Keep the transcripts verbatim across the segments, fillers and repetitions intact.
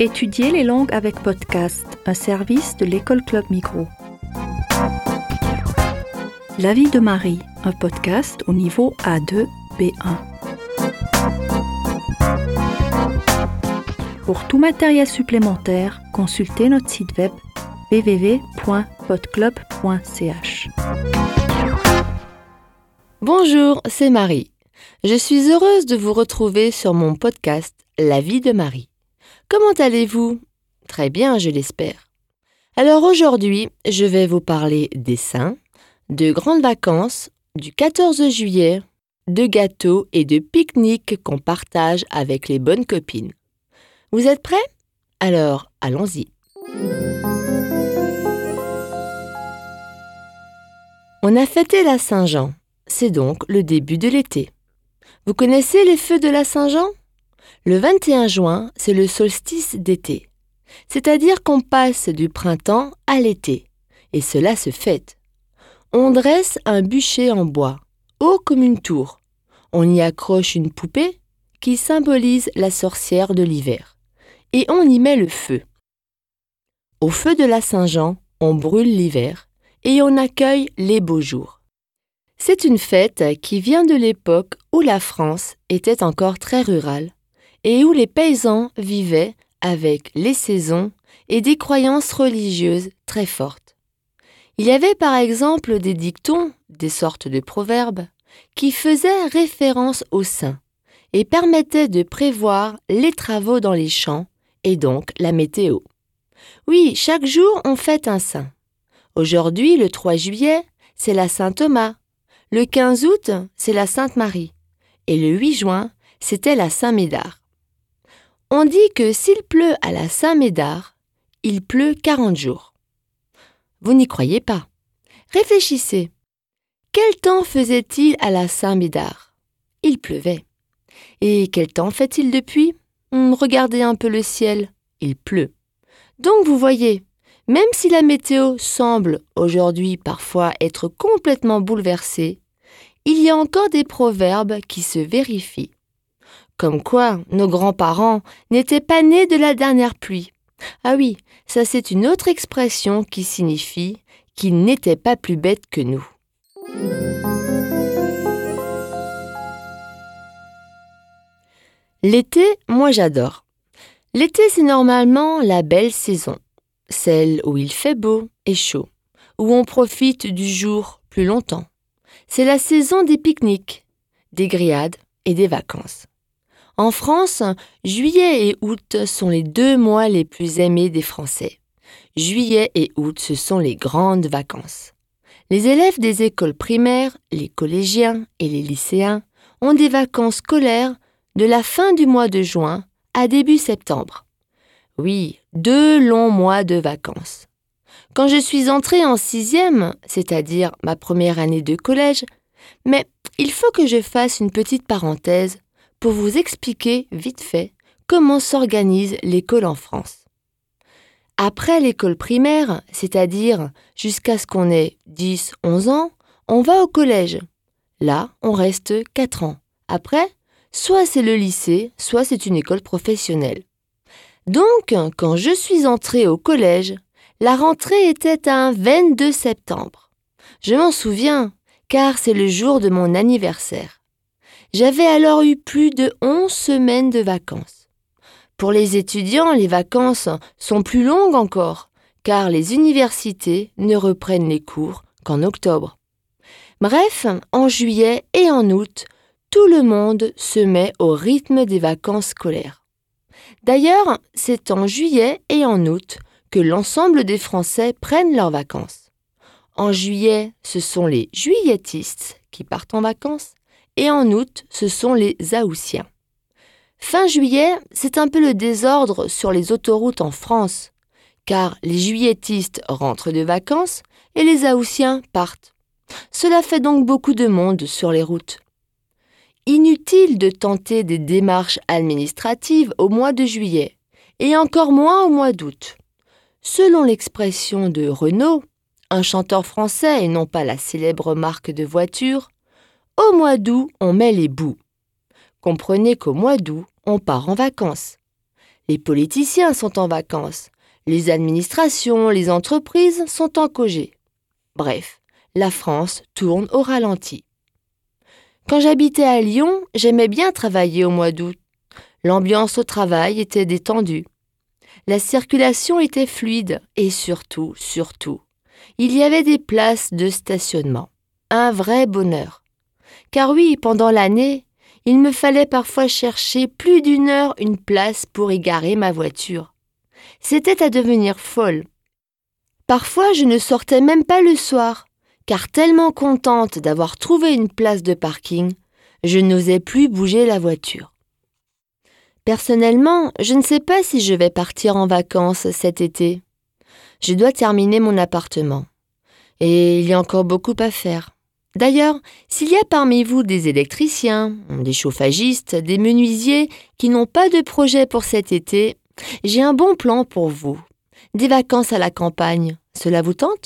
Étudier les langues avec podcast, un service de l'École Club Migros. La vie de Marie, un podcast au niveau A deux B un. Pour tout matériel supplémentaire, consultez notre site web w w w point podclub point c h. Bonjour, c'est Marie. Je suis heureuse de vous retrouver sur mon podcast La vie de Marie. Comment allez-vous ? Très bien, je l'espère. Alors aujourd'hui, je vais vous parler des saints, de grandes vacances, du quatorze juillet, de gâteaux et de pique-niques qu'on partage avec les bonnes copines. Vous êtes prêts ? Alors, allons-y. On a fêté la Saint-Jean. C'est donc le début de l'été. Vous connaissez les feux de la Saint-Jean ? Le vingt et un juin, c'est le solstice d'été. C'est-à-dire qu'on passe du printemps à l'été. Et cela se fête. On dresse un bûcher en bois, haut comme une tour. On y accroche une poupée qui symbolise la sorcière de l'hiver. Et on y met le feu. Au feu de la Saint-Jean, on brûle l'hiver et on accueille les beaux jours. C'est une fête qui vient de l'époque où la France était encore très rurale et où les paysans vivaient avec les saisons et des croyances religieuses très fortes. Il y avait par exemple des dictons, des sortes de proverbes, qui faisaient référence aux saints et permettaient de prévoir les travaux dans les champs et donc la météo. Oui, chaque jour on fête un saint. Aujourd'hui, le trois juillet, c'est la Saint Thomas. Le quinze août, c'est la Sainte Marie. Et le huit juin, c'était la Saint Médard. On dit que s'il pleut à la Saint Médard, il pleut quarante jours. Vous n'y croyez pas. Réfléchissez. Quel temps faisait-il à la Saint Médard ? Il pleuvait. Et quel temps fait-il depuis ? Hum, Regardez un peu le ciel. Il pleut. Donc vous voyez, même si la météo semble aujourd'hui parfois être complètement bouleversée, il y a encore des proverbes qui se vérifient. Comme quoi, nos grands-parents n'étaient pas nés de la dernière pluie. Ah oui, ça c'est une autre expression qui signifie qu'ils n'étaient pas plus bêtes que nous. L'été, moi j'adore. L'été, c'est normalement la belle saison, celle où il fait beau et chaud, où on profite du jour plus longtemps. C'est la saison des pique-niques, des grillades et des vacances. En France, juillet et août sont les deux mois les plus aimés des Français. Juillet et août, ce sont les grandes vacances. Les élèves des écoles primaires, les collégiens et les lycéens ont des vacances scolaires de la fin du mois de juin à début septembre. Oui, deux longs mois de vacances. Quand je suis entrée en sixième, c'est-à-dire ma première année de collège, mais il faut que je fasse une petite parenthèse pour vous expliquer vite fait comment s'organise l'école en France. Après l'école primaire, c'est-à-dire jusqu'à ce qu'on ait dix onze ans, on va au collège. Là, on reste quatre ans. Après, soit c'est le lycée, soit c'est une école professionnelle. Donc, quand je suis entrée au collège, la rentrée était un vingt-deux septembre. Je m'en souviens, car c'est le jour de mon anniversaire. J'avais alors eu plus de onze semaines de vacances. Pour les étudiants, les vacances sont plus longues encore, car les universités ne reprennent les cours qu'en octobre. Bref, en juillet et en août, tout le monde se met au rythme des vacances scolaires. D'ailleurs, c'est en juillet et en août que l'ensemble des Français prennent leurs vacances. En juillet, ce sont les juilletistes qui partent en vacances et en août, ce sont les aoussiens. Fin juillet, c'est un peu le désordre sur les autoroutes en France, car les juilletistes rentrent de vacances et les aoussiens partent. Cela fait donc beaucoup de monde sur les routes. Inutile de tenter des démarches administratives au mois de juillet, et encore moins au mois d'août. Selon l'expression de Renault, un chanteur français et non pas la célèbre marque de voiture, au mois d'août, on met les bouts. Comprenez qu'au mois d'août, on part en vacances. Les politiciens sont en vacances. Les administrations, les entreprises sont en congé. Bref, la France tourne au ralenti. Quand j'habitais à Lyon, j'aimais bien travailler au mois d'août. L'ambiance au travail était détendue. La circulation était fluide et surtout, surtout, il y avait des places de stationnement. Un vrai bonheur. Car oui, pendant l'année, il me fallait parfois chercher plus d'une heure une place pour y garer ma voiture. C'était à devenir folle. Parfois, je ne sortais même pas le soir, car tellement contente d'avoir trouvé une place de parking, je n'osais plus bouger la voiture. Personnellement, je ne sais pas si je vais partir en vacances cet été. Je dois terminer mon appartement. Et il y a encore beaucoup à faire. D'ailleurs, s'il y a parmi vous des électriciens, des chauffagistes, des menuisiers qui n'ont pas de projet pour cet été, j'ai un bon plan pour vous. Des vacances à la campagne, cela vous tente ?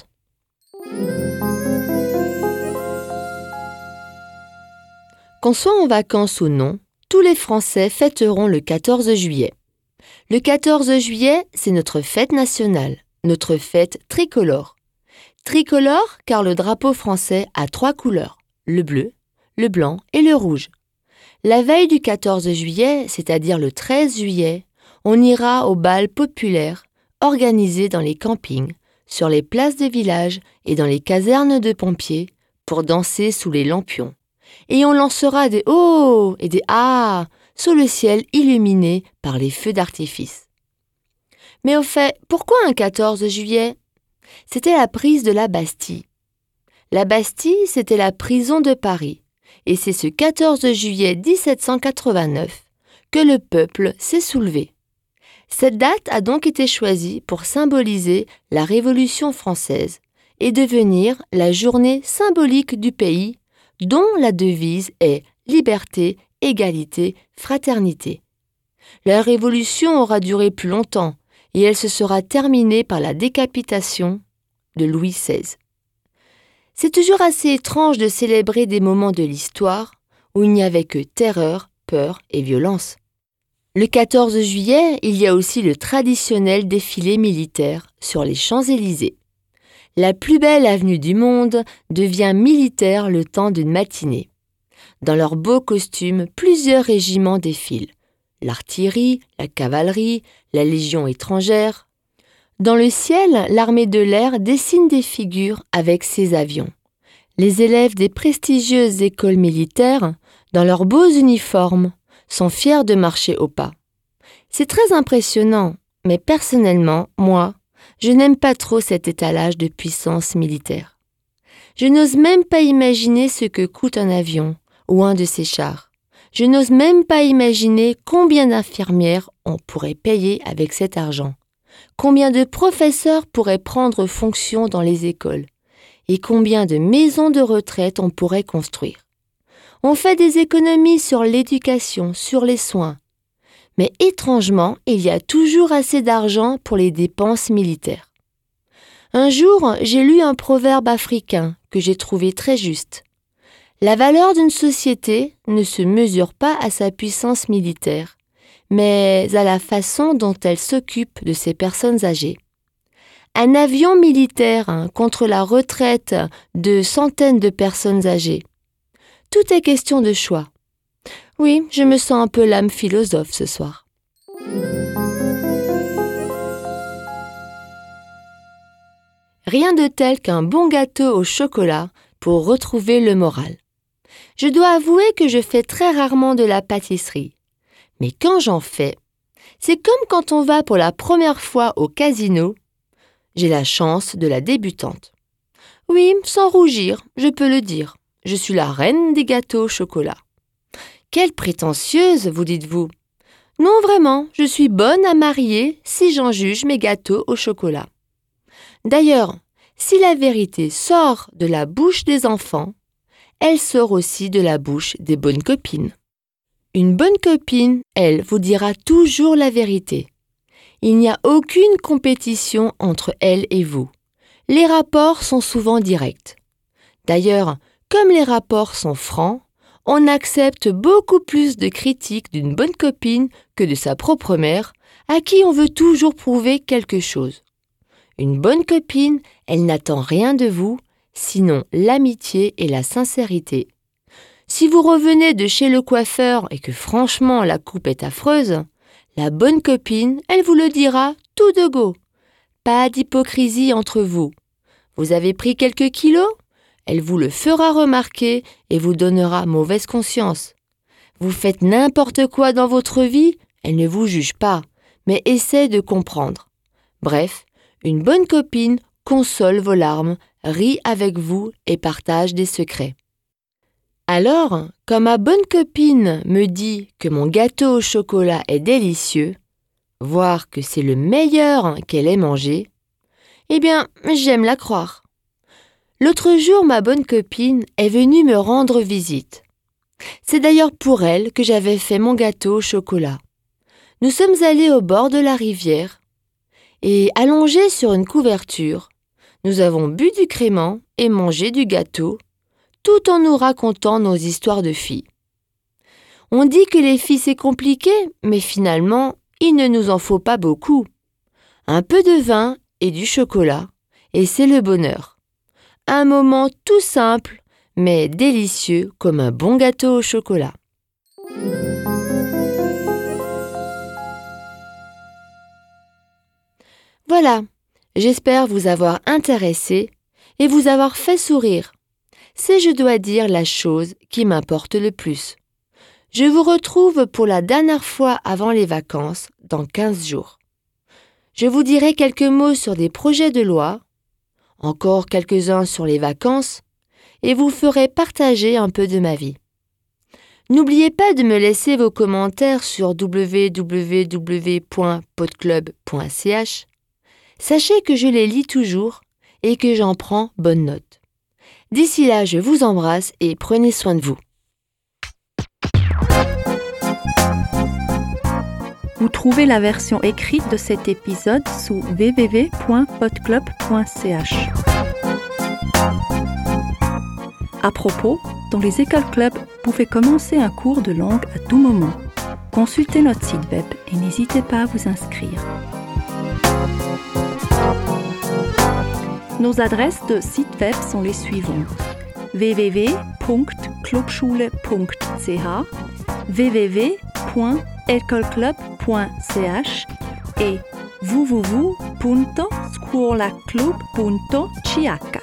Qu'on soit en vacances ou non, tous les Français fêteront le quatorze juillet. Le quatorze juillet, c'est notre fête nationale, notre fête tricolore. Tricolore car le drapeau français a trois couleurs, le bleu, le blanc et le rouge. La veille du quatorze juillet, c'est-à-dire le treize juillet, on ira au bal populaire organisé dans les campings, sur les places de village et dans les casernes de pompiers pour danser sous les lampions. Et on lancera des « oh » et des « ah » sous le ciel illuminé par les feux d'artifice. Mais au fait, pourquoi un quatorze juillet ? C'était la prise de la Bastille. La Bastille, c'était la prison de Paris. Et c'est ce quatorze juillet dix-sept cent quatre-vingt-neuf que le peuple s'est soulevé. Cette date a donc été choisie pour symboliser la Révolution française et devenir la journée symbolique du pays dont la devise est « liberté, égalité, fraternité ». La Révolution aura duré plus longtemps et elle se sera terminée par la décapitation de Louis seize. C'est toujours assez étrange de célébrer des moments de l'histoire où il n'y avait que terreur, peur et violence. Le quatorze juillet, il y a aussi le traditionnel défilé militaire sur les Champs-Élysées. La plus belle avenue du monde devient militaire le temps d'une matinée. Dans leurs beaux costumes, plusieurs régiments défilent. L'artillerie, la cavalerie, la Légion étrangère. Dans le ciel, l'armée de l'air dessine des figures avec ses avions. Les élèves des prestigieuses écoles militaires, dans leurs beaux uniformes, sont fiers de marcher au pas. C'est très impressionnant, mais personnellement, moi, je n'aime pas trop cet étalage de puissance militaire. Je n'ose même pas imaginer ce que coûte un avion ou un de ces chars. Je n'ose même pas imaginer combien d'infirmières on pourrait payer avec cet argent, combien de professeurs pourraient prendre fonction dans les écoles et combien de maisons de retraite on pourrait construire. On fait des économies sur l'éducation, sur les soins. Mais étrangement, il y a toujours assez d'argent pour les dépenses militaires. Un jour, j'ai lu un proverbe africain que j'ai trouvé très juste. La valeur d'une société ne se mesure pas à sa puissance militaire, mais à la façon dont elle s'occupe de ses personnes âgées. Un avion militaire hein, contre la retraite de centaines de personnes âgées. Tout est question de choix. Oui, je me sens un peu l'âme philosophe ce soir. Rien de tel qu'un bon gâteau au chocolat pour retrouver le moral. Je dois avouer que je fais très rarement de la pâtisserie. Mais quand j'en fais, c'est comme quand on va pour la première fois au casino. J'ai la chance de la débutante. Oui, sans rougir, je peux le dire. Je suis la reine des gâteaux au chocolat. Quelle prétentieuse, vous dites-vous. Non, vraiment, je suis bonne à marier si j'en juge mes gâteaux au chocolat. D'ailleurs, si la vérité sort de la bouche des enfants, elle sort aussi de la bouche des bonnes copines. Une bonne copine, elle, vous dira toujours la vérité. Il n'y a aucune compétition entre elle et vous. Les rapports sont souvent directs. D'ailleurs, comme les rapports sont francs, on accepte beaucoup plus de critiques d'une bonne copine que de sa propre mère, à qui on veut toujours prouver quelque chose. Une bonne copine, elle n'attend rien de vous, sinon l'amitié et la sincérité. Si vous revenez de chez le coiffeur et que franchement la coupe est affreuse, la bonne copine, elle vous le dira tout de go. Pas d'hypocrisie entre vous. Vous avez pris quelques kilos? Elle vous le fera remarquer et vous donnera mauvaise conscience. Vous faites n'importe quoi dans votre vie? Elle ne vous juge pas, mais essaie de comprendre. Bref, une bonne copine console vos larmes, rit avec vous et partage des secrets. Alors, quand ma bonne copine me dit que mon gâteau au chocolat est délicieux, voire que c'est le meilleur qu'elle ait mangé, eh bien, j'aime la croire. L'autre jour, ma bonne copine est venue me rendre visite. C'est d'ailleurs pour elle que j'avais fait mon gâteau au chocolat. Nous sommes allés au bord de la rivière et, allongés sur une couverture, nous avons bu du crément et mangé du gâteau, tout en nous racontant nos histoires de filles. On dit que les filles c'est compliqué, mais finalement, il ne nous en faut pas beaucoup. Un peu de vin et du chocolat, et c'est le bonheur. Un moment tout simple, mais délicieux comme un bon gâteau au chocolat. Voilà, j'espère vous avoir intéressé et vous avoir fait sourire. C'est, je dois dire, la chose qui m'importe le plus. Je vous retrouve pour la dernière fois avant les vacances, dans quinze jours. Je vous dirai quelques mots sur des projets de loi, encore quelques-uns sur les vacances, et vous ferai partager un peu de ma vie. N'oubliez pas de me laisser vos commentaires sur w w w point podclub point c h. Sachez que je les lis toujours et que j'en prends bonne note. D'ici là, je vous embrasse et prenez soin de vous. Vous trouvez la version écrite de cet épisode sous w w w point podclub point c h. À propos, dans les écoles club, vous pouvez commencer un cours de langue à tout moment. Consultez notre site web et n'hésitez pas à vous inscrire. Nos adresses de site web sont les suivantes: w w w point clubschule point c h, w w w point ecolclub point c h et w w w punto scuolaclub punto c h.